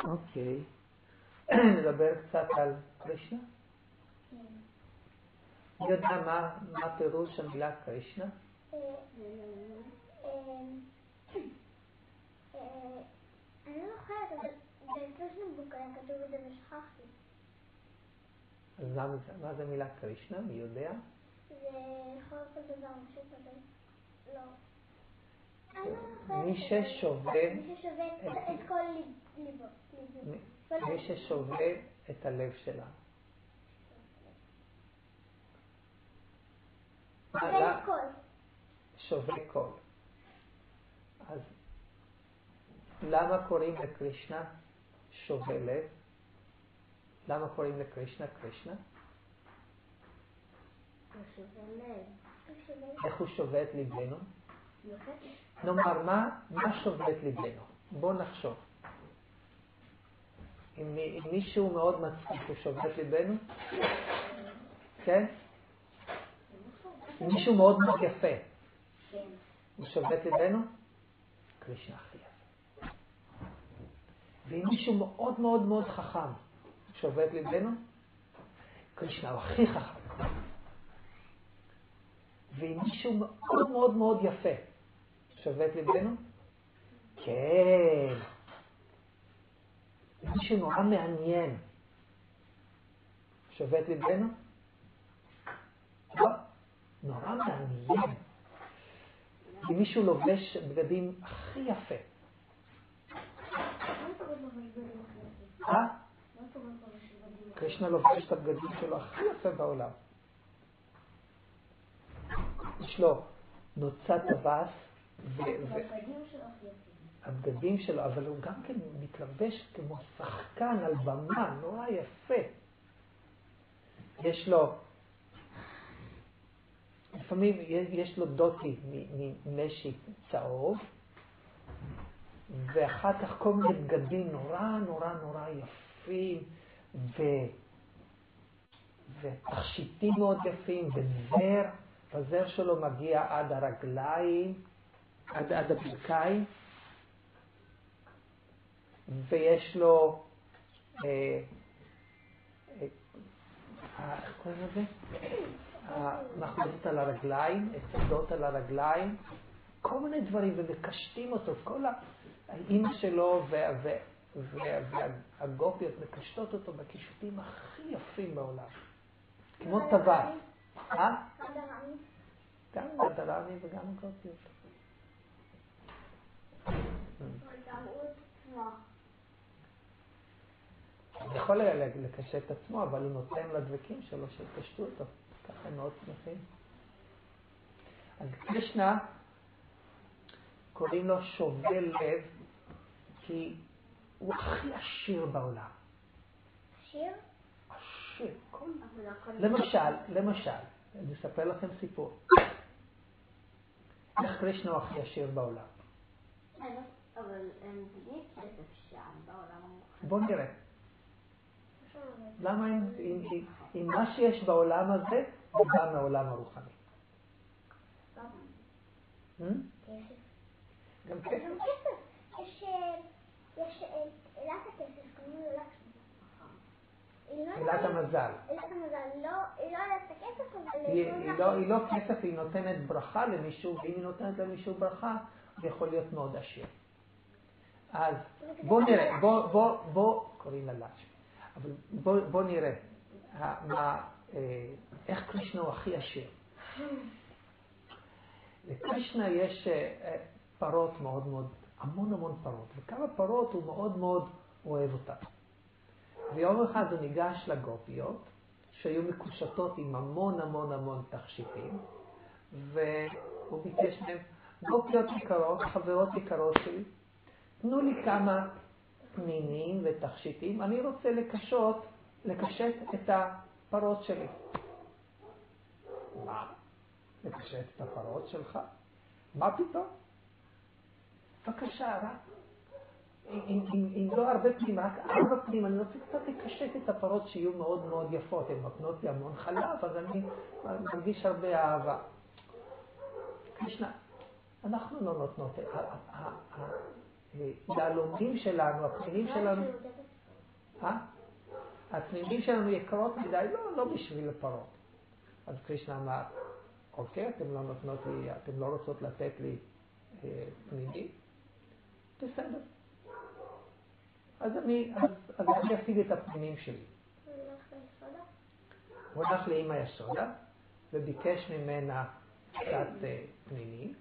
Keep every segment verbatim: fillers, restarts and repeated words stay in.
אוקיי. נדבר קצת על קרישנה? כן. אני יודע מה הפירוש המילה קרישנה? אני לא זוכרת, אבל בקרישנה בוק היה כתוב את זה ושכחתי. אז מה זה מילה קרישנה? מי יודע? זה יכול להיות דבר משהו כזה. לא. מי ששובה מי ששובה את כל ליבו. מי ששובה את הלב שלה. שובה קול. שובה קול. אז למה קוראים לקרישנה שובה לב? למה קוראים לקרישנה קרישנה? איך הוא שובה את ליבנו? נאמר, מה, מה שובה את ליבנו? בואו נחשוב. אם, אם מישהו מאוד מצחיק, הוא שובה את ליבנו? כן? אם מישהו מאוד מאוד יפה, הוא שובה את ליבנו? קרישנה הכי יפה. ואם מישהו מאוד מאוד מאוד חכם, הוא שובה את ליבנו? קרישנה הוא הכי חכם. ואם מישהו מאוד מאוד מאוד יפה, שווה את ליבנו? כן. אם מישהו נורא מעניין, שווה את ליבנו? לא. נורא מעניין. אם מישהו לובש בגדים הכי יפה. אה? קרישנה לובש את הבגדים שלו הכי יפה בעולם. יש לו נוצת טווס, הבגדים שלו, אבל הוא גם כן מתלבש כמו שחקן על במה, נורא יפה. יש לו, לפעמים יש לו דוטי ממשי צהוב, ואחר כך כל מיני בגדים נורא נורא נורא יפים, ו... ותכשיטים מאוד יפים, וזר. הזר שלו מגיע עד הרגליים, עד, עד הברכיים, ויש לו, אה, אה, איך קוראים לזה? המחלדות על הרגליים, הצדות על הרגליים, כל מיני דברים, ומקשטים אותו, כל האמא שלו וה, וה, וה, והגופיות מקשטות אותו בקישוטים הכי יפים בעולם, כמו טווס. אה? גם הדרני וגם הגופיות. הוא יכול לקשט את עצמו, אבל הוא נותן לדבקים שלו שיקשטו אותו. ככה הם מאוד שמחים. אז קרישנה, קוראים לו שובה לב, כי הוא הכי עשיר בעולם. עשיר? עשיר. כל... למשל, למשל, אני אספר לכם סיפור. איך קרישנה הוא הכי עשיר בעולם? אבל אין בלי כסף שם בעולם המוחד. בואו נראה. למה אם מה שיש בעולם הזה, הוא בא מהעולם הרוחני? גם כסף. גם כסף. יש, יש אלת הכסף, קוראים לו אלת אלת המזל. אלת המזל, לא אלת הכסף, אבל... היא לא כסף, היא נותנת ברכה למישהו, ואם היא נותנת למישהו ברכה, הוא יכול להיות מאוד עשיר. אז בוא נראה, בוא, בוא, בוא, קוראים לה לאש. אבל בוא, בוא נראה מה, איך קרישנה הוא הכי עשיר. לקרישנה יש פרות מאוד מאוד, המון המון פרות, וכמה פרות הוא מאוד מאוד אוהב אותן. ויום אחד הוא ניגש לגופיות, שהיו מקושטות עם המון המון המון תכשיטים, והוא ביקש מהם, גופיות יקרות, חברות יקרות שלי, תנו לי כמה פנינים ותכשיטים, אני רוצה לקשות, לקשט את הפרות שלי. מה? לקשט את הפרות שלך? מה פתאום? בבקשה, רק אם לא הרבה פנים, רק ארבע פנים, אני רוצה קצת לקשט את הפרות שיהיו מאוד מאוד יפות, הן נותנות לי המון חלב, אז אני מרגיש הרבה אהבה. קרישנה, אנחנו לא נותנות, היהלומים שלנו, הפנינים שלנו, אה? הפנינים שלנו יקרות מדי, לא, לא בשביל הפרות. אז קרישנה אמר, אוקיי, אתם לא נותנות לי, אתם לא רוצות לתת לי אה, פנינים? בסדר. אז אני, אז, אז אני אשיג את הפנינים שלי. הוא הלך לאמא ישודה וביקש ממנה קצת אה, פנינים.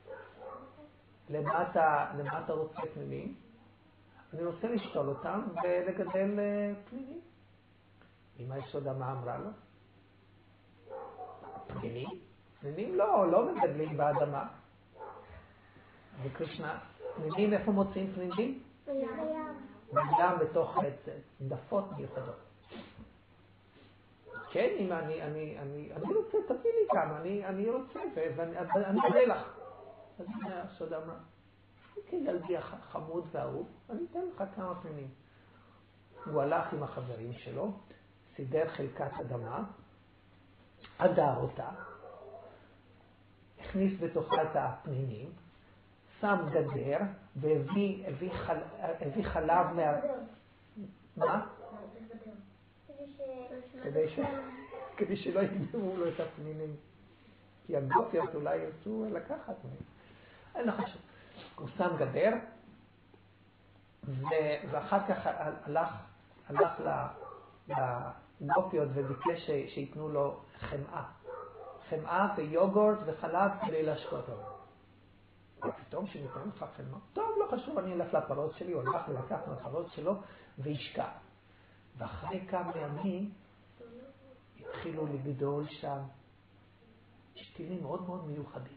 למה אתה, למה אתה רוצה פנינים? אני רוצה לשתול אותם ולגדל אה, פנינים. אמא ישודה מה אמרה לו? פנינים? פנינים לא, לא מגדלים באדמה. וקרישנה, פנינים, איפה מוצאים פנינים? בים. בים בתוך דפות מיוחדות. כן, אמא, אני, אני, אני, אני רוצה, תביא לי כמה, אני, אני רוצה, ואני אני אראה לך. אז אמא ישודה אמרה, אוקיי, ילדי החמוד והאהוב, אני אתן לך כמה פנינים. הוא הלך עם החברים שלו, סידר חלקת אדמה, עדר אותה, הכניס בתוכה את הפנינים, שם גדר והביא הביא חל, הביא חלב מה... מה? כדי ש... כדי שלא יגנבו לו את הפנינים. כי הגופיות אולי ירצו לקחת מהם. אין לך חשוב. הוא שם גדר, ו... ואחר כך הלך, הלך לגופיות וביקש ש... שיתנו לו חמאה. חמאה ויוגורט וחלב כדי להשקות לו. פתאום שניתן לך חמאה. טוב, לא חשוב, אני אלך לפרות שלי, הוא הלך ולקח מהפרות שלו והשקע. ואחרי כמה ימים התחילו לגדול שם שתילים מאוד מאוד מיוחדים.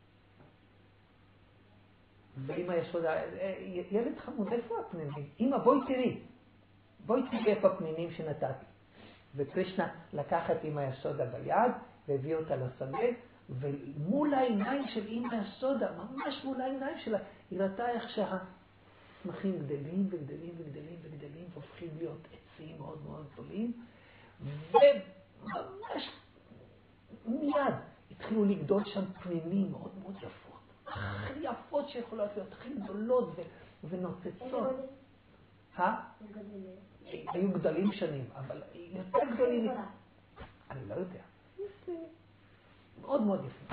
ואמא ישודה, ילד חמוד, איפה הפנינים? אמא, בואי תראי. בואי תראי איפה הפנינים שנתתי. וקרישנה לקח את אמא ישודה ביד והביא אותה לשדה, ומול העיניים של אמא ישודה, ממש מול העיניים שלה, היא ראתה איך שהצמחים גדלים וגדלים וגדלים וגדלים והופכים להיות עצים מאוד מאוד גדולים, וממש מיד התחילו לגדול שם פנינים מאוד מאוד יפות, הכי יפות שיכולות להיות, הכי גדולות ונוצצות. אה? היו גדלים שנים, אבל יותר גדולים. אני לא יודע. מאוד מאוד יפה.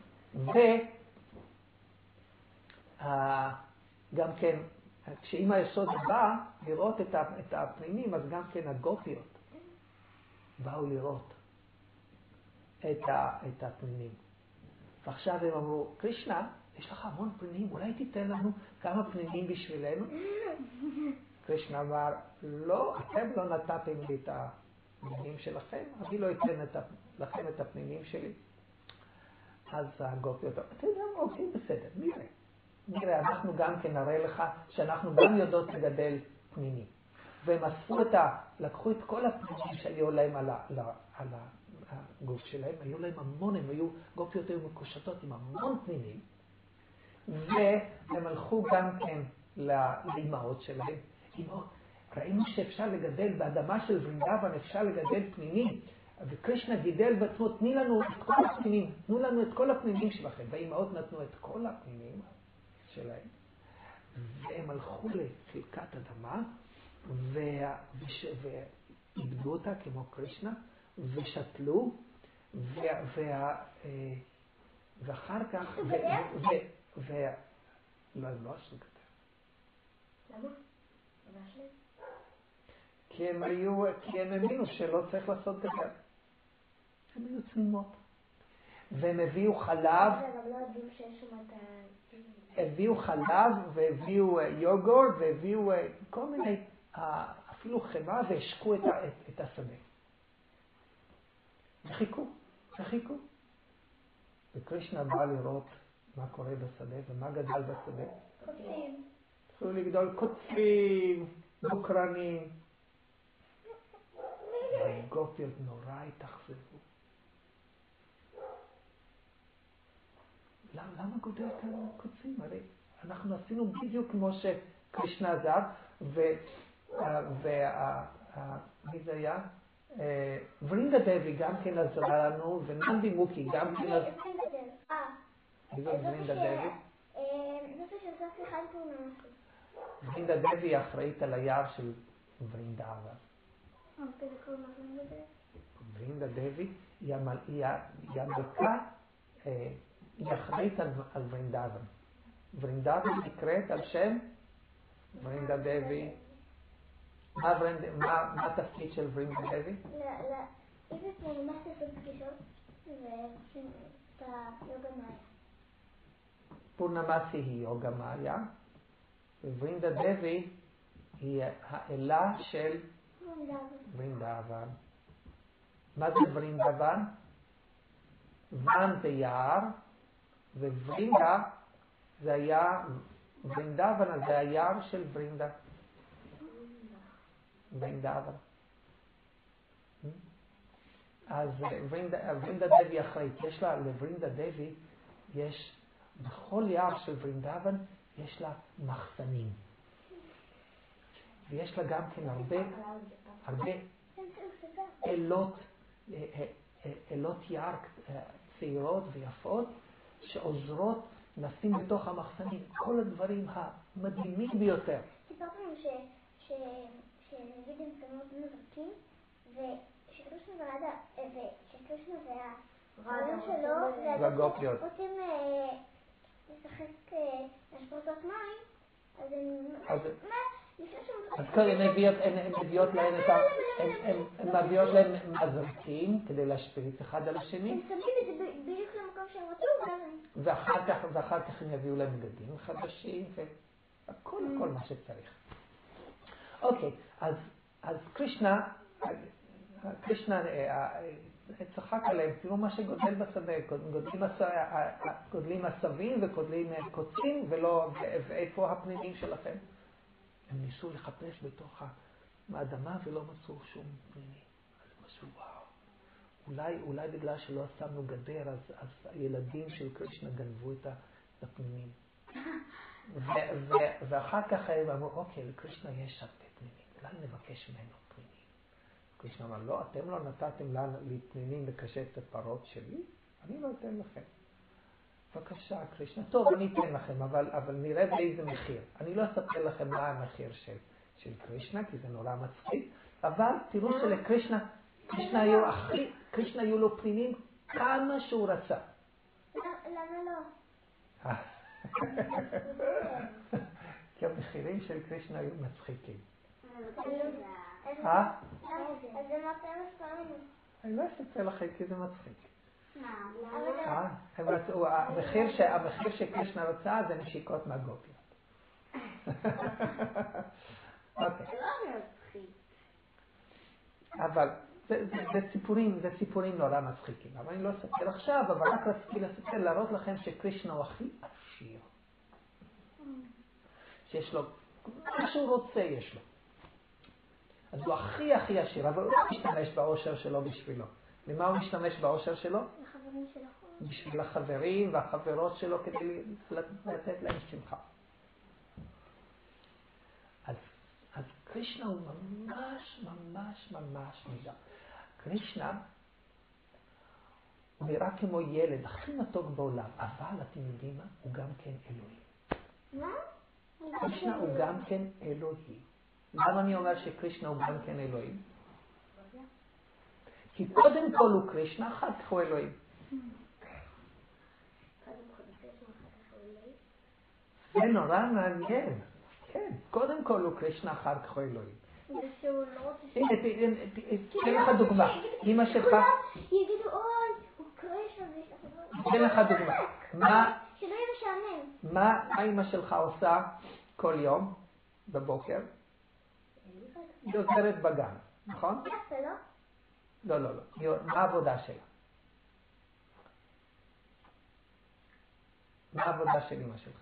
וגם כן, כשאמא ישודה באה לראות את הפנינים, אז גם כן הגופיות באו לראות את הפנינים. ועכשיו הם אמרו, קרישנה, יש לך המון פנינים, אולי תיתן לנו כמה פנינים בשבילנו? קרישנה אמר, לא, אתם לא נתתם לי את הפנינים שלכם, אני לא אתן לכם את הפנינים שלי. אז הגופיות, אתה יודע, אוקיי, בסדר, נראה. נראה, אנחנו גם כן נראה לך שאנחנו גם יודעות לגדל פנינים. והם אספו את ה... לקחו את כל הפנינים שהיו להם על, ה, על הגוף שלהם, היו להם המון, הם היו, גופיות היו מקושטות עם המון פנינים, והם הלכו גם כן לאמהות שלהם. אמהות, ראינו שאפשר לגדל, באדמה של ורינדאבן אפשר לגדל פנינים, וקרישנה גידל בעצמו, תני לנו את כל הפנינים, תנו לנו את כל הפנינים שלכם. והאמהות נתנו את כל הפנינים שלהם, והם הלכו לחלקת אדמה, ואיבדו אותה כמו קרישנה, ושתלו, ואחר כך, ו... לא, הם לא עשו גדר. למה? כי הם היו, כי הם האמינו שלא צריך לעשות גדר. הם היו צנימות. והם הביאו חלב, הביאו חלב והביאו יוגורט והביאו כל מיני, אפילו חמאה, והשקו את השדה. וחיכו, וחיכו. וקרישנה בא לראות מה קורה בשדה ומה גדל בשדה. קוצים. התחילו לגדול קוצים, דוקרנים. והגופיות נורא התאכזבו. למה, למה גודל כאן קוצים? הרי אנחנו עשינו בדיוק כמו שקרישנה עזב, ומי זה היה? ורינדה דבי גם כן עזרה לנו, וננדי מוקי גם כן עזרה. מי זאת ורינדה דבי? זאת שעושה שיחה עם פורנמסי. ורינדה דבי אחראית על היער של ורינדאבן. אוקיי, זה קוראים לזה בזה? ורינדה דבי היא המל- היא ה- היא המלכה, אה, היא אחראית על על ורינדאבן. ורינדאבן נקראת על שם ורינדה דבי. מה ורינד- מה- מה התפקיד של ורינדה דבי? ל... ל... אם זה ממש לעשות פגישות, ועושים את היוגה מאיה. פורנמסי היא יוגה מאיה, וורינדה דבי היא האלה של ורינדאבן. מה זה ורינדאבן? ון זה יער, וורינדה זה היה, ורינדאבן זה היער של ורינדה. ורינדאבן. אז ורינדה, ורינדה דבי אחראית. יש לה, לורינדה דבי, יש, בכל יער של ורינדאבן, יש לה מחסנים. ויש לה גם כן הרבה, הרבה אלות, אלות יער צעירות ויפות, שעוזרות לשים בתוך המחסנים כל הדברים המדהימים ביותר. סיפרת לנו שנגיד הם שמות מבקים, ושקרישנה ורדה, ושקרישנה והרעיון שלו, והגופיות. רוצים לשחק לשפרצות מים, אז הם... אז כאן הן מביאות להן את ה... הן מביאות להן מזרקים כדי להשפיץ אחד על השני. הם שמים את זה בדיוק למקום שהם רצו, ואחר כך, ואחר כך הם יביאו להם בגדים חדשים, וכל כל מה שצריך. אוקיי, אז, אז קרישנה, קרישנה צחק עליהם, תראו מה שגודל בשדה, גודלים עשבים וגודלים קוצים, ואיפה הפנינים שלכם? הם ניסו לחפש בתוך האדמה ולא מצאו שום פנינים. אז הם עשו וואו. אולי, אולי בגלל שלא שמנו גדר, אז, אז הילדים של קרישנה גנבו את הפנינים. ו- ו- ואחר כך הם אמרו, אוקיי, לקרישנה יש הרבה פנינים, אולי נבקש ממנו פנינים. קרישנה אמר, לא, אתם לא נתתם לי פנינים לקשט את הפרות שלי, אני לא אתן לכם. בבקשה, קרישנה, טוב, אני אתן לכם, אבל, אבל נראה באיזה מחיר. אני לא אספר לכם מה המחיר של, של קרישנה, כי זה נורא מצחיק, אבל תראו שלקרישנה, קרישנה היו, אחרי, קרישנה היו לו פנינים כמה שהוא רצה. למה לא? כי המחירים של קרישנה היו מצחיקים. אה? אז זה מה אתם מספרים? אני לא אספר לכם כי זה מצחיק. מה? הם רצו, המחיר שקרישנה רצה זה נשיקות מהגופיות. אוקיי. אבל זה סיפורים, זה סיפורים נורא מצחיקים. אבל אני לא אספר עכשיו, אבל רק רציתי לספר, להראות לכם שקרישנה הוא הכי עשיר. שיש לו, מה שהוא רוצה יש לו. אז הוא הכי הכי עשיר, אבל הוא לא משתמש בעושר שלו בשבילו. למה הוא משתמש בעושר שלו? לחברים שלו. בשביל החברים והחברות שלו כדי לתת להם שמחה. אז, אז קרישנה הוא ממש ממש ממש מידה. קרישנה הוא נראה כמו ילד הכי מתוק בעולם, אבל אתם יודעים מה? הוא גם כן אלוהים. מה? קרישנה הוא גם כן אלוהים. למה אני אומר שקרישנה הוא גם כן אלוהים? כי קודם כל הוא קרישנה, אחר כך הוא אלוהים. זה נורא מעניין. כן, קודם כל הוא קרישנה, אחר כך הוא אלוהים. הנה, תן לך דוגמה. אמא שלך... יגידו, אוי, הוא קרישנה. תן לך דוגמה. מה... שלא יהיה משעמם. מה אמא שלך עושה כל יום בבוקר? היא עוזרת בגן, נכון? יפה, לא? לא, לא, לא. מה העבודה שלה? מה העבודה של אמא שלך?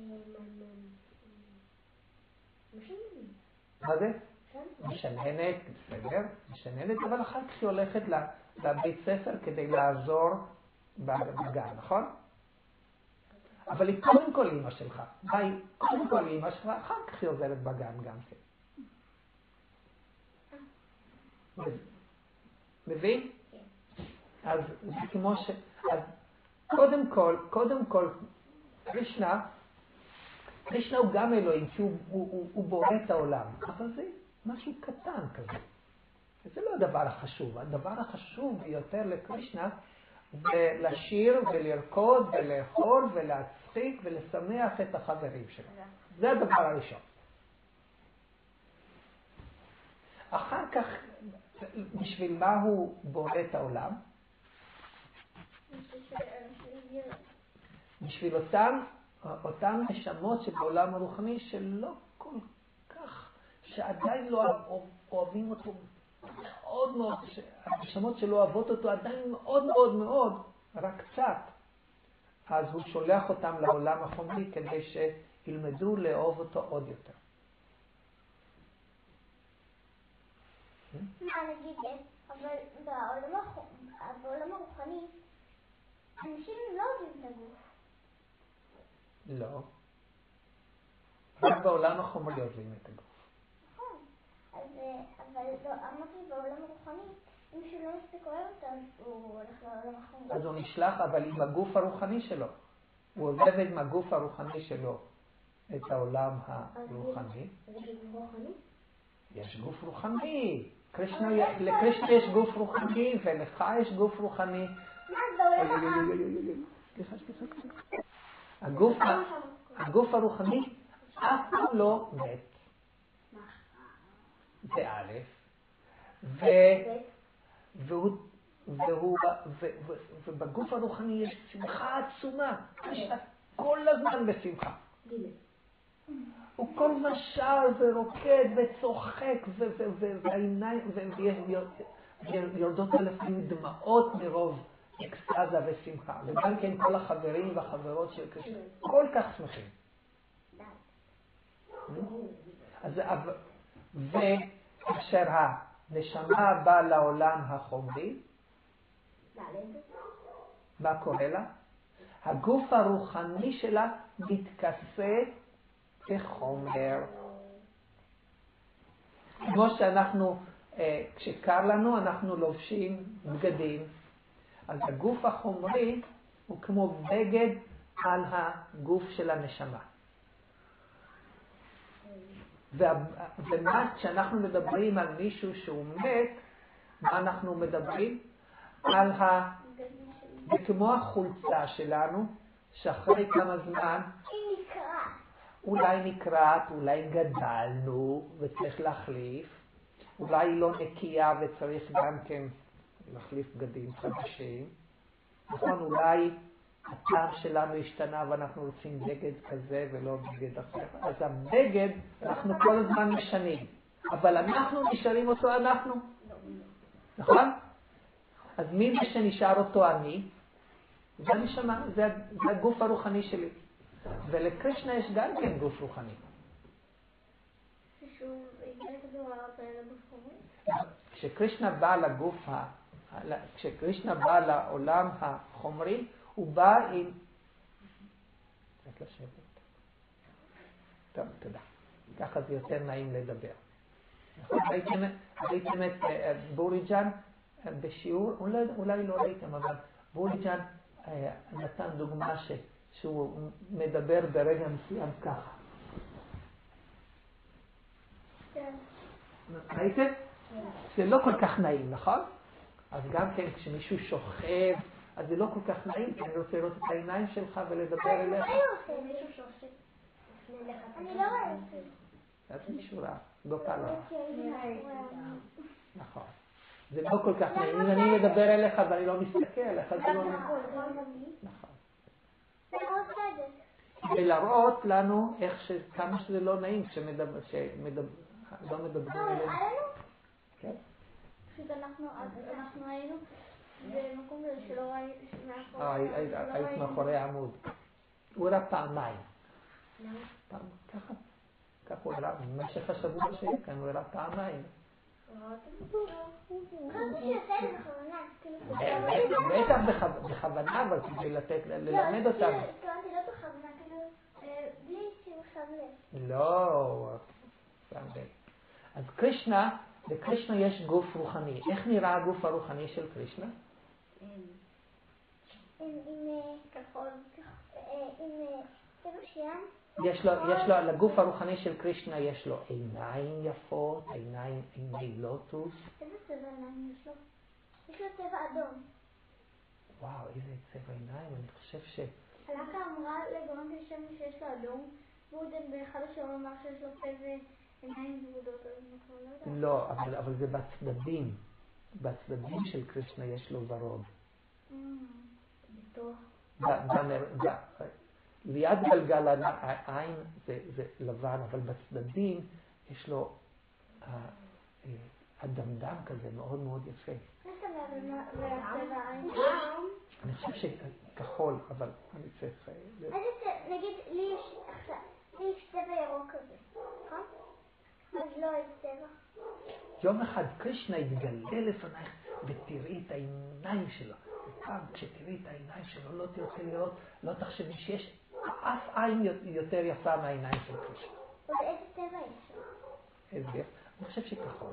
מה זה? משננת, בסדר, משננת, אבל אחר כך היא הולכת לבית ספר כדי לעזור בגן, נכון? אבל היא קודם כל אמא שלך. מה היא? קודם כל אמא שלך, אחר כך היא עוזרת בגן גם כן. מבין? אז זה כמו ש... אז קודם כל, קודם כל, קרישנה, קרישנה הוא גם אלוהים, כי הוא, הוא, הוא, הוא בורא את העולם. אבל זה משהו קטן כזה. זה לא הדבר החשוב. הדבר החשוב ביותר לקרישנה זה לשיר ולרקוד ולאכול ולהצחיק ולשמח את החברים שלו. זה הדבר הראשון. אחר כך, בשביל מה הוא בורא את העולם? בשביל אותם, אותם נשמות שבעולם הרוחני שלא כל כך, שעדיין לא אוהבים אותו מאוד מאוד, הנשמות שלא אוהבות אותו עדיין מאוד מאוד מאוד, רק קצת. אז הוא שולח אותם לעולם החומרי כדי שילמדו לאהוב אותו עוד יותר. מה נגיד, אבל בעולם הרוחני, אנשים לא אוהבים את הגוף. לא. רק בעולם החומרי אוהבים את הגוף. נכון. אבל אמרתי בעולם הרוחני, אם מישהו לא מספיק אוהב אותו, אז הוא הולך לעולם החומרי. אז הוא נשלח, אבל עם הגוף הרוחני שלו. הוא עוזב עם הגוף הרוחני שלו את העולם הרוחני. זה גוף רוחני? יש גוף רוחני. לקרישנה יש גוף רוחני, ולך יש גוף רוחני. מה זה בעולם הרוחני? סליחה, סליחה, סליחה. הגוף הרוחני אף פעם לא מת. זה א', ובגוף הרוחני יש שמחה עצומה. כל הזמן בשמחה. הוא כל משל ורוקד וצוחק, והעיניים, ויורדות לפעמים דמעות מרוב אקסטזה ושמחה. וגם כן כל החברים והחברות של קרישנה כל כך שמחים. וכאשר הנשמה באה לעולם החומרי, מה קורה לה? הגוף הרוחני שלה מתכסה כחומר. כמו שאנחנו, כשקר לנו, אנחנו לובשים בגדים. אז הגוף החומרי הוא כמו בגד על הגוף של הנשמה. ומה, כשאנחנו מדברים על מישהו שהוא מת, מה אנחנו מדברים? על ה... זה כמו החולצה שלנו, שאחרי כמה זמן... היא נקרעת. אולי נקרעת, אולי גדלנו וצריך להחליף, אולי לא נקייה וצריך גם כן להחליף בגדים חדשים. נכון, אולי הטעם שלנו השתנה ואנחנו רוצים בגד כזה ולא בגד אחר. אז הבגד אנחנו כל הזמן משנים, אבל אנחנו נשארים אותו אנחנו. נכון? אז מי זה שנשאר אותו אני? זה הנשמה, זה, זה הגוף הרוחני שלי. ולקרישנה יש גם כן גוף רוחני. כשקרישנה בא לגוף, כשקרישנה בא לעולם החומרי, הוא בא עם... את לשבת. טוב, תודה. ככה זה יותר נעים לדבר. ראיתם את בוריג'אן בשיעור, אולי לא ראיתם, אבל בוריג'אן נתן דוגמה שהוא מדבר ברגע מסוים ככה. ראיתם? זה לא כל כך נעים, נכון? אז גם כן כשמישהו שוכב, אז זה לא כל כך נעים, כי אני רוצה לראות את העיניים שלך ולדבר אליך. אני לא רואה את זה. זה משורה, לא קל לך. נכון. זה לא כל כך נעים, אם אני מדבר אליך ואני לא מסתכל עליך, זה לא נעים. נכון. כדי להראות לנו איך כמה שזה לא נעים כשלא מדברים אלינו. כן. פשוט אנחנו היינו במקום כזה שלא ראינו, היית מאחורי העמוד. הוא הראה פעמיים. ככה, ככה הוא הראה, במשך השבוע שהיה כאן הוא הראה פעמיים. בטח בכוונה, אבל כדי לתת, ללמד אותם. לא, לא בכוונה, כאילו, בלי שהוא שם לב. לא, שם לב. אז קרישנה, לקרישנה יש גוף רוחני. איך נראה הגוף הרוחני של קרישנה? עם כחול, עם צבע שיין יש לו, יש לו, לגוף הרוחני של קרישנה יש לו עיניים יפות, עיניים, עיני לוטוס. איזה צבע עיניים יש לו? יש לו צבע אדום. וואו, איזה צבע עיניים, אני חושב ש... הלכה אמרה לגאון בשם שיש לו אדום, והוא באחד השיעורים אמר שיש לו פה ועיניים ורודות, אז אני כבר לא יודעת. לא, אבל, אבל זה בצדדים. בצדדים של קרישנה יש לו ורוד. בתוך. ליד גלגל העין זה, זה לבן, אבל בצדדים יש לו אדמדם כזה מאוד מאוד יפה. והצבע העין? אני חושב שכחול, אבל אני צריך... נגיד, לי יש צבע ירוק כזה, נכון? אז לא יש צבע. יום אחד קרישנה יתגלה לפנייך ותראי את העיניים שלה. פעם כשתראי את העיניים שלו לא תרצה לראות, לא תחשבי שיש אף עין יותר יפה מהעיניים של קרישנה. ואיזה צבע יש לו? איזה יפה? אני חושב שכחול.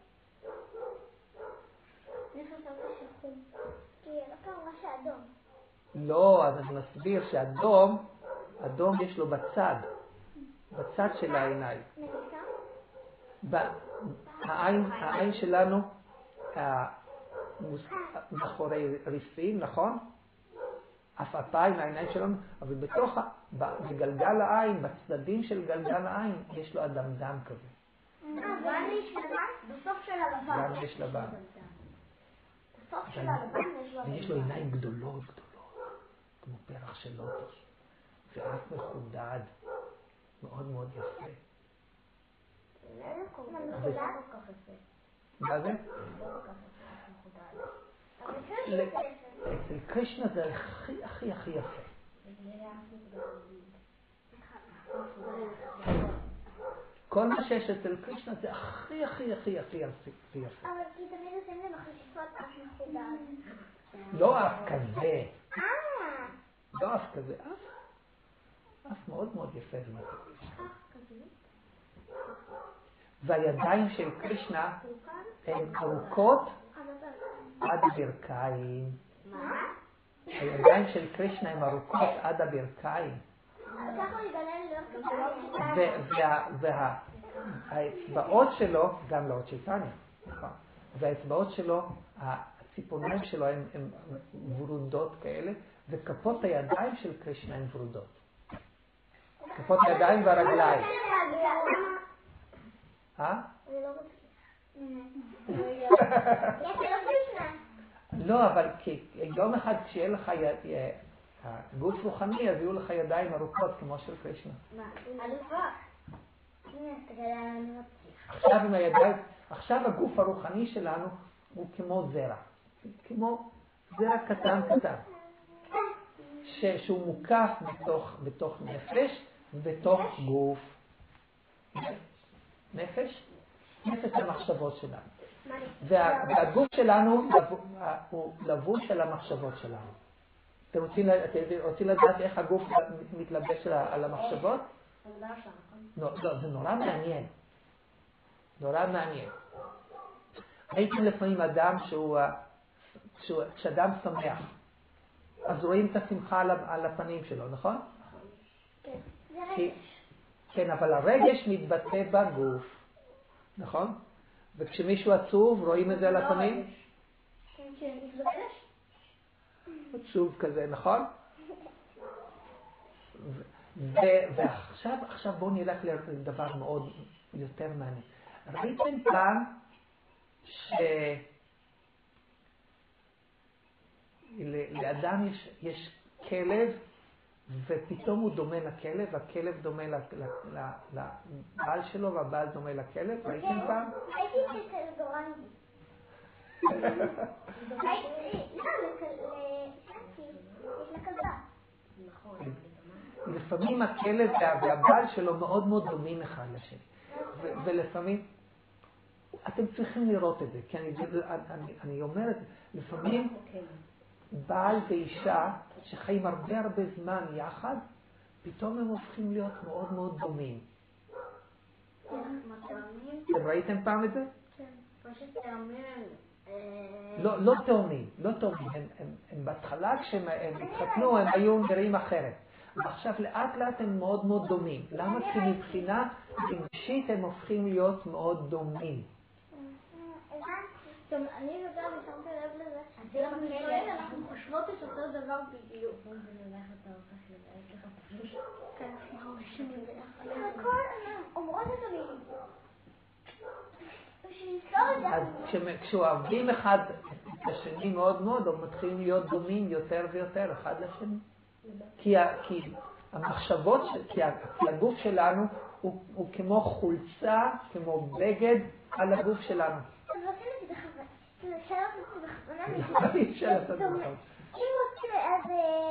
אני חושבת שחום. כי הלכה אמרה שאדום. לא, אז אני מסביר שאדום, אדום יש לו בצד, בצד של העיניים. העין, העין שלנו מאחורי ריסים, נכון? עפעפיים העיניים שלנו, אבל בתוך, בגלגל העין, בצדדים של גלגל העין, יש לו אדמדם כזה. אבל יש לבן? בסוף של הלבן. גם יש לבן. בסוף של הלבן יש לו... ויש לו עיניים גדולות גדולות, כמו פרח של לוטוס, ואף מחודד, מאוד מאוד יפה. מה זה? אצל קרישנה זה הכי הכי הכי יפה. כל מה שיש אצל קרישנה זה הכי הכי הכי הכי יפה. אבל כי תמיד עושים לי מחליפות אף מחודד. לא אף כזה. אה! לא אף כזה, אף. אף מאוד מאוד יפה ומתאים. אף כזה? והידיים של קרישנה הן ארוכות עד הברכיים. מה? הידיים של קרישנה הן ארוכות עד הברכיים. אז ככה הוא יגלה להיות והאצבעות שלו, גם לא צ'יטניה, והאצבעות שלו, הציפורניים שלו הן ורודות כאלה, וכפות הידיים של קרישנה הן ורודות. כפות הידיים והרגליים. אה? זה לא מצליח. יש לו קרישנה. לא, אבל יום אחד כשיהיה לך גוף רוחני, אז יהיו לך ידיים ארוכות כמו של קרישנה. מה? אלופה. הנה, תגלה אני מצליח. עכשיו עם הידיים, עכשיו הגוף הרוחני שלנו הוא כמו זרע. כמו זרע קטן קטן. שהוא מוקף בתוך, בתוך נפש ובתוך גוף. נפש? נפש המחשבות שלנו. וה, והגוף שלנו הוא לבוש על המחשבות שלנו. אתם רוצים, אתם רוצים לדעת איך הגוף מתלבש על המחשבות? לא, לא, זה נורא מעניין. נורא מעניין. ראיתם לפעמים אדם שהוא, שהוא, כשאדם שמח, אז רואים את השמחה על הפנים שלו, נכון? כן, זה רגש. כן, אבל הרגש מתבטא בגוף, נכון? וכשמישהו עצוב, רואים את זה על הפנים? כן, כן, מתבטש. עצוב כזה, נכון? ועכשיו, עכשיו בואו נלך לדבר מאוד יותר מעניין. ראיתם פעם שלאדם יש, יש כלב, ופתאום הוא דומה לכלב, הכלב דומה לבעל שלו, והבעל דומה לכלב, ראיתם פעם? הייתי אצל דורנגי. הייתי, לא, יש לה כלבה. נכון. לפעמים הכלב והבעל שלו מאוד מאוד דומים אחד לשני. ולפעמים, אתם צריכים לראות את זה, כי אני, אני, אני אומרת, לפעמים בעל ואישה שחיים הרבה הרבה זמן יחד, פתאום הם הופכים להיות מאוד מאוד דומים. אתם ראיתם פעם את זה? כן, פשוט תאמין. לא, לא תאומים, לא תאומים. הם, הם, הם בהתחלה כשהם התחתנו הם היו נראים אחרת. ועכשיו לאט לאט הם מאוד מאוד דומים. למה? כי מבחינה רגשית הם הופכים להיות מאוד דומים. טוב, אני וגם שמתי לב לזה. אנחנו חושבות את אותו דבר בדיוק. הכל אומרות את המילים. אז כשאוהבים אחד את השני מאוד מאוד, הם מתחילים להיות דומים יותר ויותר אחד לשני. כי המחשבות, כי הגוף שלנו הוא כמו חולצה, כמו בגד על הגוף שלנו. אז עושים את זה בכוונה. כאילו אפשר לעשות את זה בכוונה. אי אפשר לעשות את זה בכוונה. אם רוצים, אז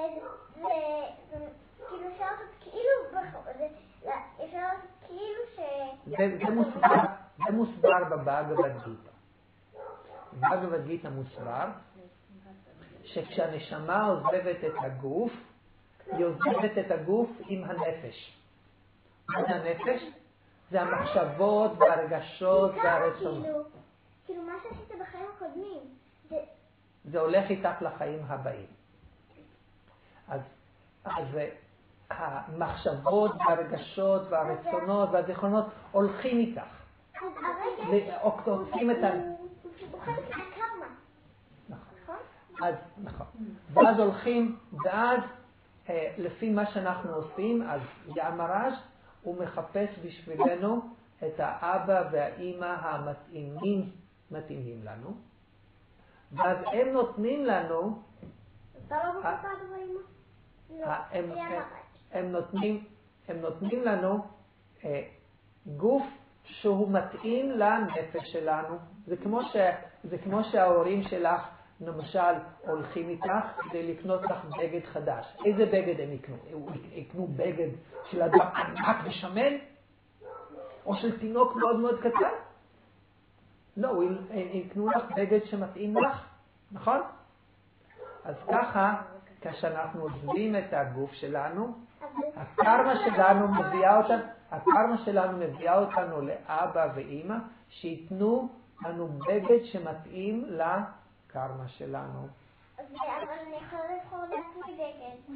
כאילו אפשר לעשות כאילו אפשר לעשות כאילו ש... זה מוסבר בבהגבד גיטה. בבהגבד גיטה מוסבר שכשהנשמה עוזבת את הגוף, היא עוזבת את הגוף עם הנפש. מה זה הנפש? זה המחשבות והרגשות והרצונות. כאילו מה שעשית בחיים הקודמים. זה הולך איתך לחיים הבאים. אז, אז המחשבות והרגשות והרצונות והזיכרונות הולכים איתך. אז הרגש עושים את ה... הוא בוחר את הקרמה. נכון. אז, נכון. ואז הולכים, ואז לפי מה שאנחנו עושים, אז יאמרש הוא מחפש בשבילנו את האבא והאימא המתאימים, מתאימים לנו. ואז הם נותנים לנו... אתה לא רוצה את האבא והאימא? לא, הם נותנים, הם נותנים לנו אה, גוף שהוא מתאים לנפש שלנו. זה כמו, ש, זה כמו שההורים שלך, למשל, הולכים איתך כדי לקנות לך בגד חדש. איזה בגד הם יקנו? יקנו בגד של אדם ענק ושמן? או של תינוק מאוד מאוד קטן? לא, הם יקנו לך בגד שמתאים לך, נכון? אז ככה, כשאנחנו עוזבים את הגוף שלנו, הקרמה שלנו מביאה אותנו, הקרמה שלנו מביאה אותנו לאבא ואמא, שיתנו לנו בגד שמתאים לקרמה שלנו. אבל אני יכולה לבחור לעצמי בגד.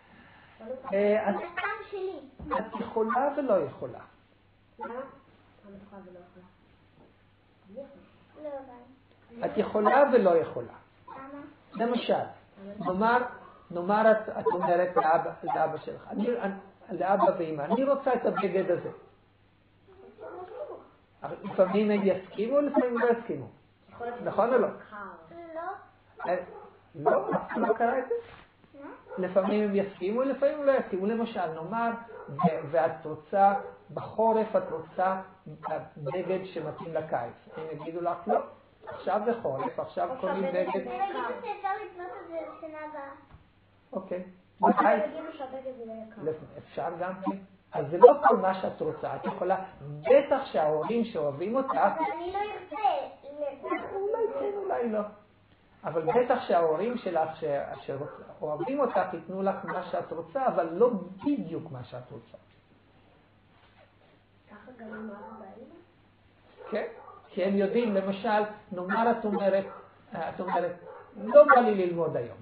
את שלי. את יכולה ולא יכולה. למה? אני יכולה ולא יכולה. לא הבנתי. את יכולה ולא יכולה. למה? למשל, נאמר, נאמר את, את אומרת לאבא, לאבא שלך, אני, לאבא ואמא, אני רוצה את הבגד הזה. לפעמים הם יסכימו, לפעמים לא יסכימו. נכון או לא? לא. לא, אף לא קרה את זה. לפעמים הם יסכימו, לפעמים לא יסכימו. למשל, נאמר, ואת רוצה, בחורף את רוצה בגד שמתאים לקיץ. הם יגידו לך, לא, עכשיו זה חורף, עכשיו קונים בגד. אני אגיד שאפשר לבנות את זה לשנה הבאה. אוקיי. הם יגידו שהבגד זה לא יקר. אפשר גם כן. אז זה לא כל מה שאת רוצה. את יכולה, בטח שההורים שאוהבים אותך... אבל אני לא ארצה. אולי כן, אולי לא. אבל בטח שההורים שלך שאוהבים אותך ייתנו לך מה שאת רוצה, אבל לא בדיוק מה שאת רוצה. ככה גם עם אבא ואמא? כן, כי הם יודעים, למשל, נאמר את אומרת, את אומרת, לא בא לי ללמוד היום.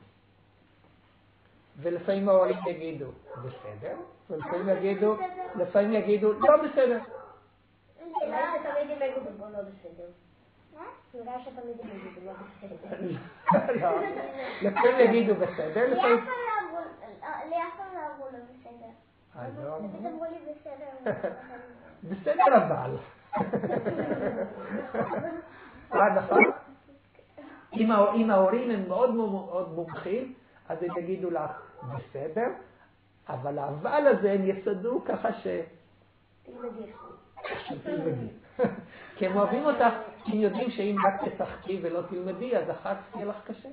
ולפעמים ההורים יגידו, בסדר, ולפעמים יגידו, לפעמים יגידו, לא בסדר. אולי שתמיד הם יגידו, בוא לא בסדר. מה? אולי שתמיד הם יגידו, לא בסדר. לא, לפעמים יגידו בסדר, לפעמים... לי אף פעם לא אמרו לא בסדר. תמיד אמרו לי בסדר. בסדר אבל. נכון? אם ההורים הם מאוד מאוד מומחים, אז הם יגידו לך בסדר, אבל האבל הזה הם יסדו ככה ש... תלמדי. תלמדי. כי הם אוהבים אותך, כי הם יודעים שאם רק תשחקי ולא תלמדי, אז אחר כך יהיה לך קשה.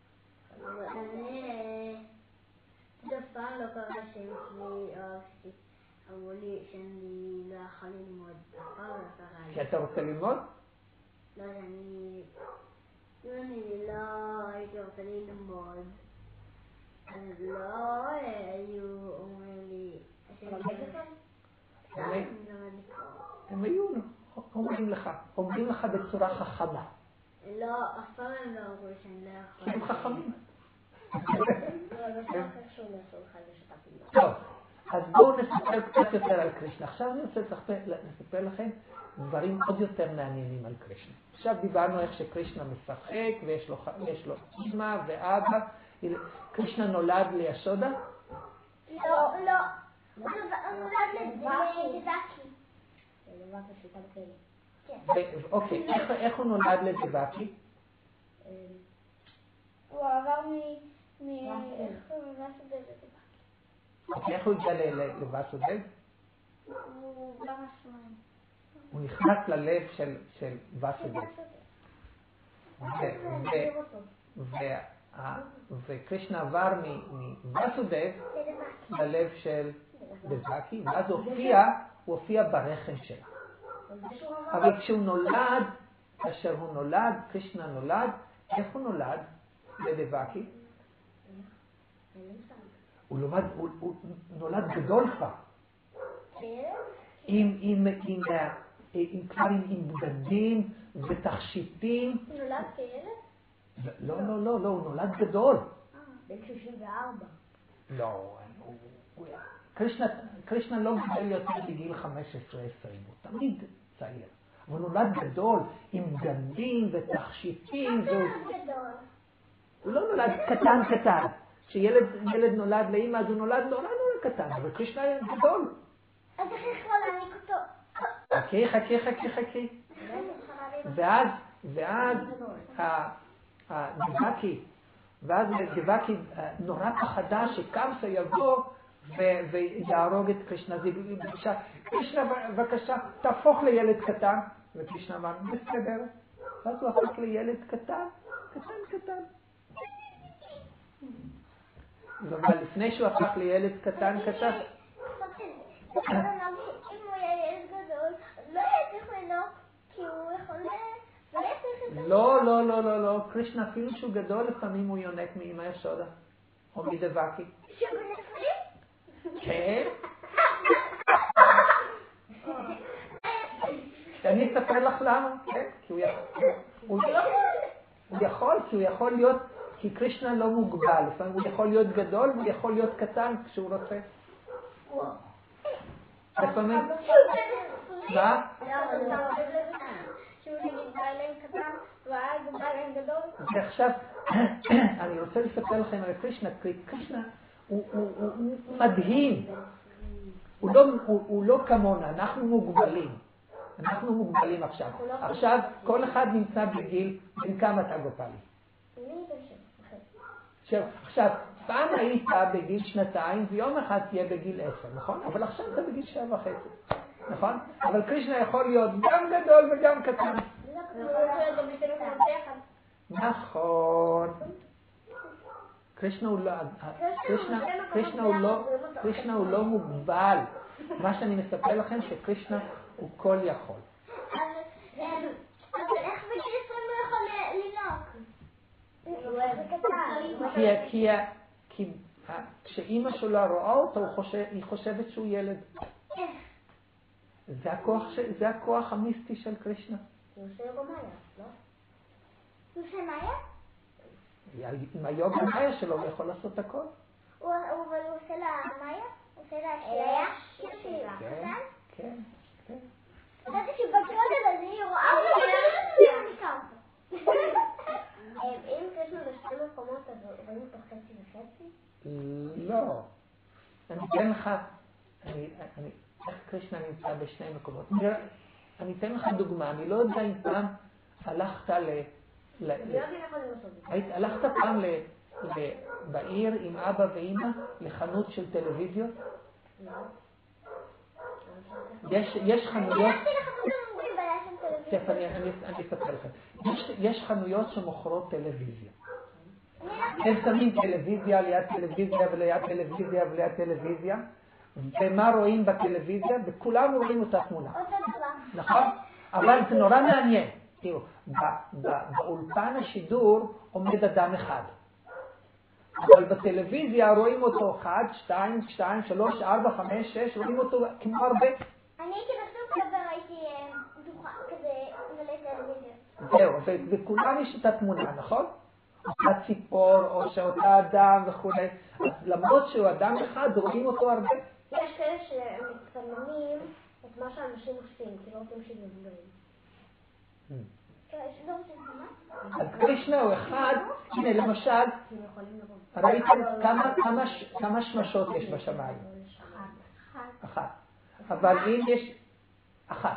אני... זה פעם לא קרה שהם שלי אמרו לי שאני לא יכול ללמוד. פעם לא קרה לי. כי אתה רוצה ללמוד? לא, שאני... אם אני לא הייתי רוצה ללמוד, אז לא היו אומרים לי... הם היו אומרים לך, אומרים לך בצורה חכמה. לא, אף פעם הם לא אמרו שאני לא יכול. כי הם חכמים. לא, זה שאחר שהוא נעשו לך לשתף עם טוב, אז בואו נספר קצת יותר על קרישנה. עכשיו אני רוצה לספר, לספר לכם דברים עוד יותר מעניינים על קרישנה. עכשיו דיברנו איך שקרישנה משחק ויש לו, יש לו אמא ואבא. קרישנה נולד לישודה? לא, לא. הוא נולד לדבקי. לדבקי שליטה בכלא. אוקיי, איך הוא נולד לדבקי? הוא עבר מ... מווסודב לדבקי. איך הוא הגיע לווסודב? הוא גם השמיים. הוא נכנס ללב של ווסודב. וקרישנה עבר מווסודב ללב של דבקי, ואז הוא הופיע ברחם שלה. אבל כשהוא נולד, כאשר הוא נולד, קרישנה נולד, איך הוא נולד לדבקי? הוא נולד גדול כבר. עם כבר עם בגדים ותכשיטים. הוא נולד כילד? לא, לא, לא, לא, הוא נולד גדול. בן שישים וארבע. לא, קרישנה לא גדל יותר בגיל חמש עשרה עשרים, הוא תמיד צעיר. הוא נולד גדול, עם בגדים ותכשיטים. הוא לא נולד קטן קטן. כשילד נולד לאמא, אז הוא נולד נולד נולד קטן, אבל קרישנה היה גדול. אז איך יכול להעניק אותו? חכי, חכי, חכי, חכי. ואז, ואז, דבקי, ואז דבקי נורא פחדה שקמסה יבוא ויהרוג את קרישנה. קרישנה, בבקשה, תהפוך לילד קטן. וקרישנה אמר, בסדר. ואז הוא הפך לילד קטן, קטן, קטן. אבל לפני שהוא הפך לילד קטן, קטן. אם הוא היה ילד גדול, לא היה צריך לנוק, כי הוא יכול... לא, לא, לא, לא, לא. קרישנה, אפילו שהוא גדול, לפעמים הוא יונק מאמא ישודה. או מדבקי. שהוא גדול? כן. אני אספר לך למה, כן? כי הוא יכול. הוא יכול, כי הוא יכול להיות, כי קרישנה לא מוגבל. לפעמים הוא יכול להיות גדול, והוא יכול להיות קטן כשהוא רוצה. לפעמים... מה? שהוא נגיד בעלם קטן, ואז בעלם גדול. ועכשיו, אני רוצה לספר לכם על קרישנה, כי קרישנה הוא מדהים. הוא לא כמונה, אנחנו מוגבלים. אנחנו מוגבלים עכשיו. עכשיו, כל אחד נמצא בגיל, בין כמה אתה גופלי? עכשיו, פעם היית בגיל שנתיים, ויום אחד תהיה בגיל עשר, נכון? אבל עכשיו אתה בגיל שבע וחצי, נכון? אבל קרישנה יכול להיות גם גדול וגם קטן. נכון. קרישנה הוא לא, קרישנה הוא לא, קרישנה הוא לא מוגבל. מה שאני מספר לכם שקרישנה הוא כל יכול. אבל איך בגיל עשרים הוא יכול לנהוג? כי כשאימא שלו רואה אותו, היא חושבת שהוא ילד. זה הכוח המיסטי של קרישנה. הוא עושה יוגה מאיה, לא? הוא עושה מאיה? עם היוגה מאיה שלו הוא יכול לעשות הכל. אבל הוא עושה לה מאיה? הוא עושה לה אשליה? כן, כן, כן. ידעתי שבגודל הזה היא רואה אותה. אם קרישנה בשתי מקומות, אז רואים אותו חצי וחצי? לא. אני אתן לך, איך קרישנה נמצא בשני מקומות. אני אתן לך דוגמה, אני לא יודע אם פעם הלכת ל... הלכת פעם בעיר עם אבא ואמא לחנות של טלוויזיות? יש חנויות... אני אספר לכם. יש חנויות שמוכרות טלוויזיה. הם שמים טלוויזיה ליד טלוויזיה וליד טלוויזיה וליד טלוויזיה, ומה רואים בטלוויזיה? וכולם רואים אותה תמונה. נכון? אבל זה נורא מעניין. תראו, באולפן השידור עומד אדם אחד. אבל בטלוויזיה רואים אותו אחד, שתיים, שתיים, שלוש, ארבע, חמש, שש, רואים אותו כמו הרבה. אני הייתי בסופר וראיתי דוחה כזה מלא טלוויזיה. זהו, וכולם יש את התמונה, נכון? אותה ציפור, או שאותה אדם וכו'. אז למרות שהוא אדם אחד, רואים אותו הרבה. יש כאלה שמתפננים את מה שאנשים עושים, כי לא רוצים שהם גדולים. אז קרישנה הוא אחד, הנה למשל, ראיתם כמה שמשות יש בשמיים? אחת. אבל אם יש, אחת.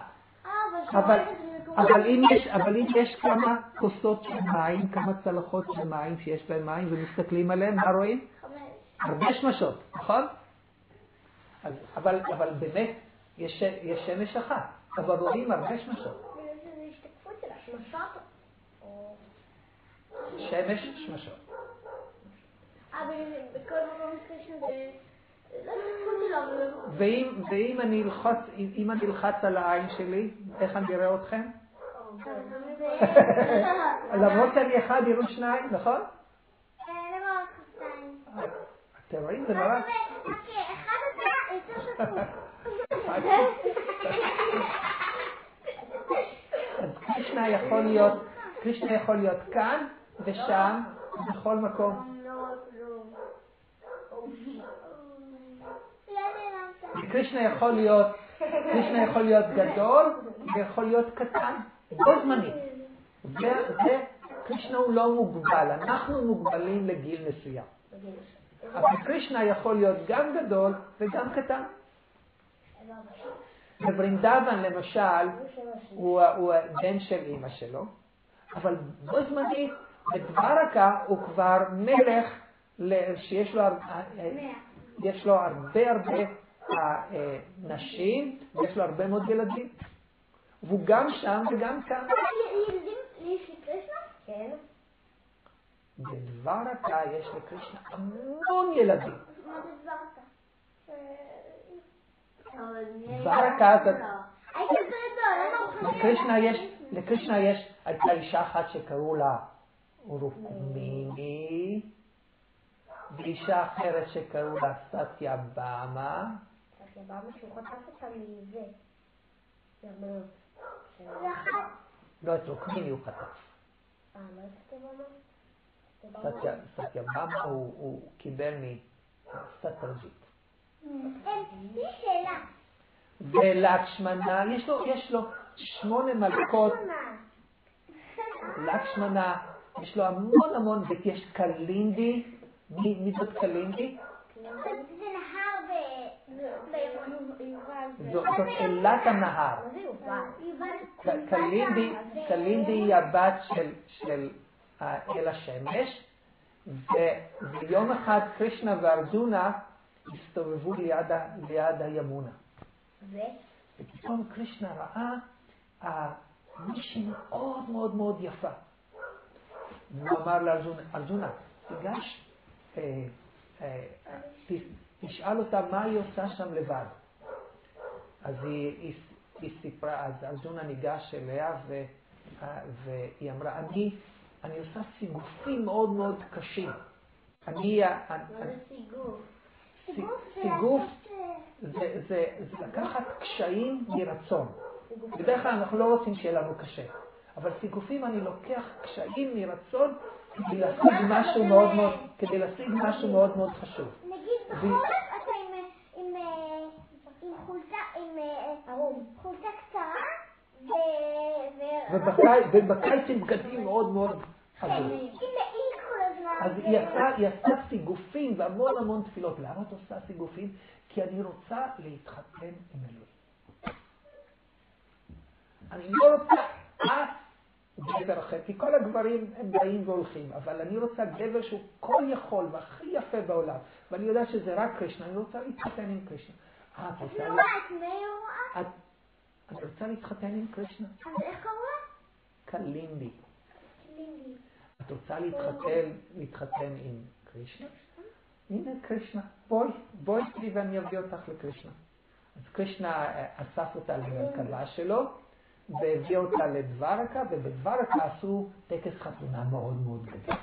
אבל אם יש, אבל אם יש כמה כוסות של מים, כמה צלחות של מים שיש בהם מים ומסתכלים עליהם, מה רואים? הרבה שמשות, נכון? אבל, אבל באמת יש, יש שמש אחת, אבל רואים הרבה שמשות. שמש שמשות. אבל בכל מקום קרישנה זה... לא תקפותי לו. ואם אני אלחץ, אם אני אלחץ על העין שלי, איך אני אראה אתכם? למרות שאני אחד יראו שניים, נכון? למה רק שתיים? אתם רואים? זה נורא. אוקיי, אחד אתה יותר שפוף. אז קרישנה יכול להיות, קרישנה יכול להיות כאן ושם, בכל מקום. קרישנה יכול להיות, קרישנה יכול להיות גדול ויכול להיות קטן, בו זמנית. זה, קרישנה הוא לא מוגבל, אנחנו מוגבלים לגיל מסוים. אבל קרישנה יכול להיות גם גדול וגם קטן. בברינדאבן למשל, הוא הבן של אמא שלו, אבל בו זמנית, בדברקה הוא כבר מלך שיש לו, יש לו הרבה הרבה נשים, ויש לו הרבה מאוד ילדים. והוא גם שם וגם כאן. ילדים יש לקרישנה? כן. בדברקה יש לקרישנה המון ילדים. מה זה דברקה? דברקה זה... הייתי פרדו, למה לקרישנה יש, לקרישנה יש, הייתה אישה אחת שקראו לה רוקמיני, ואישה אחרת שקראו לה סטיה באמה. סטיה באמה שהוא חטף אותה מזה. לא, את רוקמיני הוא חטף. אה, לא את סטיה באמה? סטיה באמה הוא קיבל מסטרג'ית. יש שאלה. ולקשמנה, יש לו שמונה מלכות. לקשמנה, יש לו המון המון, ויש קלינדי. מי זאת קלינדי? זה נהר ביובל. זאת אלת הנהר. קלינדי היא הבת של אל השמש, ויום אחד קרישנה וארג'ונה הסתובבו ליד הימונה. ופתאום קרישנה ראה מישהי מאוד מאוד מאוד יפה. והוא אמר לארג'ונה, תיגש, תשאל אותה מה היא עושה שם לבד. אז היא, היא סיפרה, אז ארג'ונה ניגש אליה והיא אמרה, אני, אני עושה סיגופים מאוד מאוד קשים. אני... מה זה סיגוף? סיגוף זה, זה, זה לקחת קשיים מרצון. בדרך כלל אנחנו לא רוצים שיהיה לנו קשה. אבל סיגופים אני לוקח קשיים מרצון כדי להשיג משהו מאוד מאוד, כדי להשיג משהו מאוד מאוד חשוב. נגיד בחורף אתה עם חולצה, עם חולצה קצרה, ובקיץ עם בגדים מאוד מאוד חזקים. עם מעיל כל הזמן. אז היא עשתה סיגופים והמון המון תפילות. למה את עושה סיגופים? כי אני רוצה להתחתן עם אלוהים. אני לא רוצה אף גבר אחר, כי כל הגברים הם באים והולכים, אבל אני רוצה גבר שהוא כל יכול והכי יפה בעולם, ואני יודעת שזה רק קרישנה, אני רוצה להתחתן עם קרישנה. את לא רואה את מי הוא רואה? אני רוצה להתחתן עם קרישנה. אז איך קורא? קלינדי. קלינדי. את רוצה להתחתן עם קרישנה? הנה קרישנה, בואי, בואי אצלי ואני אביא אותך לקרישנה. אז קרישנה אסף אותה למרכבה שלו, והביא אותה לדברקה, ובדברקה עשו טקס חתונה מאוד מאוד גדול.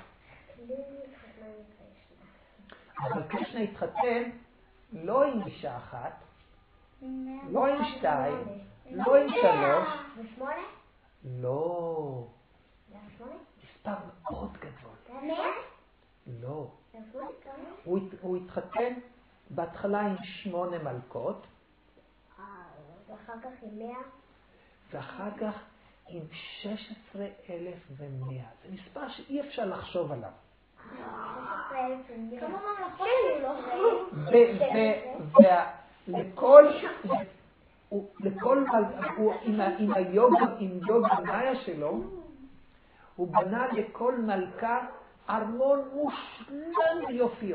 אבל קרישנה התחתן לא עם אישה אחת, לא עם שתיים, לא עם שלוש. ושמונה? לא. שמונה? מספר מאוד גדול. מאה? הוא, הוא התחתן בהתחלה עם שמונה מלכות, ואחר כך עם מאה. ואחר כך עם שש עשרה אלף ומאה. זה מספר שאי אפשר לחשוב עליו. כמה ממלכות ולכל, לכל, עם היוגה, עם יוגה מאיה שלו, הוא בנה לכל מלכה ארמון מושלם ביופיו.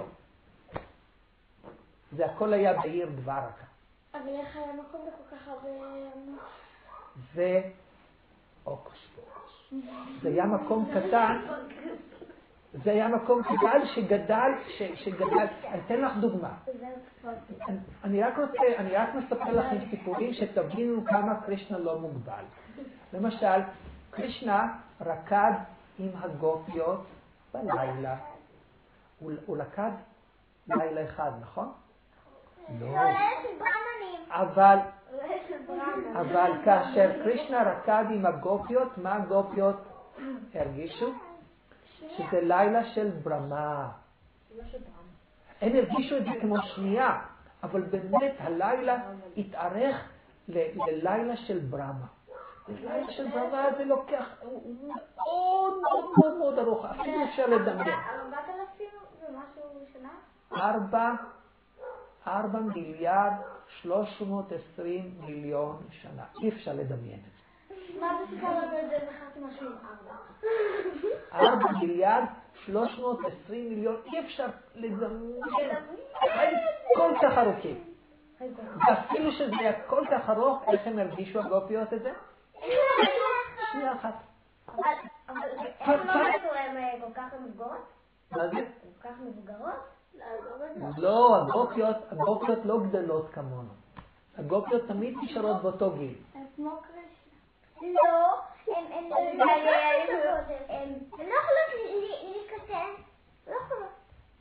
זה הכל היה בעיר דברקה. אבל איך היה מקום לכל כך הרבה... זה אוקוס פוקוס. זה היה מקום קטן, זה היה מקום קטן שגדל, שגדל. אני אתן לך דוגמה. אני רק רוצה, אני רק מספר לכם סיפורים שתבינו כמה קרישנה לא מוגבל. למשל, קרישנה רקד עם הגופיות בלילה. הוא רקד לילה אחד, נכון? לא. אבל, אבל כאשר קרישנה רקד עם הגופיות, מה הגופיות הרגישו? שזה לילה של ברמה. הם הרגישו את זה כמו שנייה, אבל באמת הלילה התארך ללילה של ברמה. לילה של ברמה זה לוקח, הוא מאוד מאוד מאוד מאוד ארוך, אפילו אפשר לדמיין. ארבעת אלפים ומשהו שנה? ארבע, ארבע מיליארד, שלוש מאות עשרים מיליון שנה. אי אפשר לדמיין את זה. מה זה סקר לנו את זה? זכרתי משהו עם ארבע. ארבע מיליארד, שלוש מאות עשרים מיליון. אי אפשר לדמיין. הם כל כך ארוכים. ואפילו שזה היה כל כך ארוך, איך הם הרגישו הגופיות את זה? שנייה אחת. אבל איך לא קורה הם כל כך מבוגרות? מה זה? כל כך מבוגרות? לא, הגופיות, הגופיות לא גדלות כמונו. הגופיות תמיד נשארות באותו גיל. הם כמו קרישנה. לא, הם לא יכולות להתקטן. לא יכולות.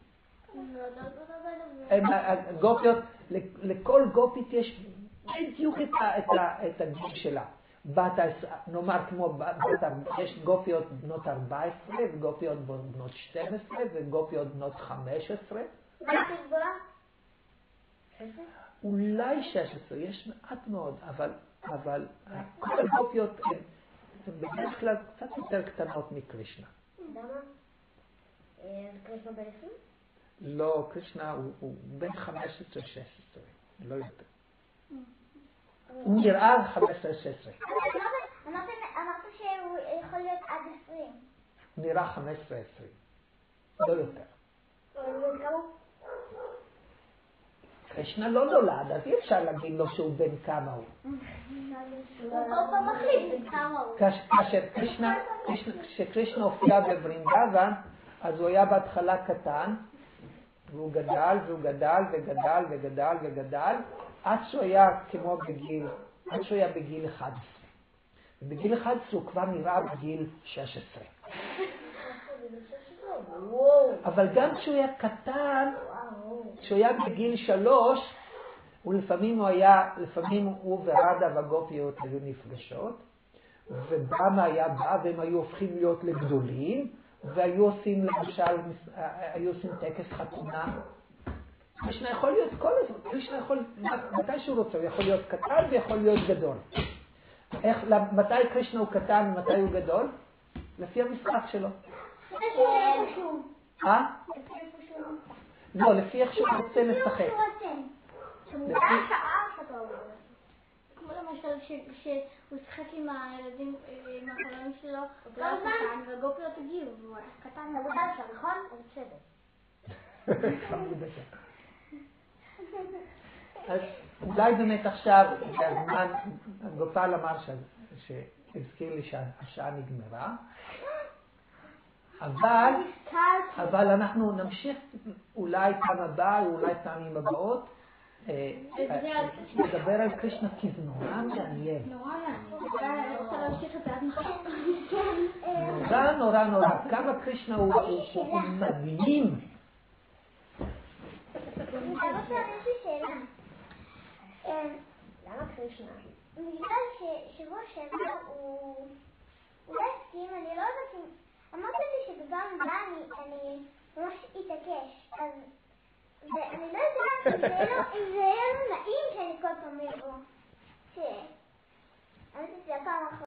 הגופיות, לכל גופית יש בדיוק את הגיל שלה. נאמר כמו, יש גופיות בנות ארבע עשרה וגופיות בנות שתים עשרה וגופיות בנות חמש עשרה. מה תגבוה? אולי שש עשרה, יש מעט מאוד, אבל כל הגופיות הן בדרך כלל קצת יותר קטנות מקרישנה. למה? קרישנה בן עשרים? לא, קרישנה הוא בין חמש עשרה שש עשרה, לא יותר. הוא נראה חמש עשרה שש עשרה. אמרת שהוא יכול להיות עד עשרים. הוא נראה חמש עשרה עשרים, לא יותר. כמה? קרישנה לא נולד, אז אי אפשר להגיד לו שהוא בן כמה הוא. הוא כל פעם מחליט בן כמה הוא. כשקרישנה הופיע בברינדאבן, אז הוא היה בהתחלה קטן, והוא גדל והוא גדל וגדל וגדל וגדל, עד שהוא היה כמו בגיל, עד שהוא היה בגיל אחד עשרה. ובגיל אחד עשרה הוא כבר נראה בגיל שש עשרה. אבל גם כשהוא היה קטן, כשהוא היה בגיל שלוש, ולפעמים הוא היה, לפעמים הוא ורדה והגופיות היו נפגשות, ובמה היה בא והם היו הופכים להיות לגדולים, והיו עושים למשל, היו עושים טקס חתונה. קרישנה יכול להיות כל הזמן, קרישנה יכול, מתי שהוא רוצה, הוא יכול להיות קטן ויכול להיות גדול. איך, מתי קרישנה הוא קטן ומתי הוא גדול? לפי המשחק שלו. אה? לא, לפי איך שהוא רוצה לשחק. כמו למשל שהוא שחק עם הילדים, עם החברים שלו, הוא היה קטן, והגופיות הגיעו, והוא היה קטן, הוא היה שם, נכון? אז בסדר. אז אולי באמת עכשיו, גופל אמר שהזכיר לי שהשעה נגמרה, אבל, אבל אנחנו נמשיך אולי פעם הבאה, אולי פעמים הבאות, לדבר על קרישנה כי זה נורא מעניין. נורא מעניין. אני רוצה להמשיך את זה עד מחר. נורא נורא נורא. כמה קרישנה הוא מדהים. למה יש לי שאלה? למה קרישנה? בגלל ששבוע שעבר הוא לא הסכים, אני לא יודעת אם... אמרת לי שבפעם הבאה אני ממש אתעקש, אז ואני לא יודעת אם זה יהיה לו- אם זה יהיה לו נעים שאני כל פעם אבוא. ש... אני חושבת שהפעם האחרונה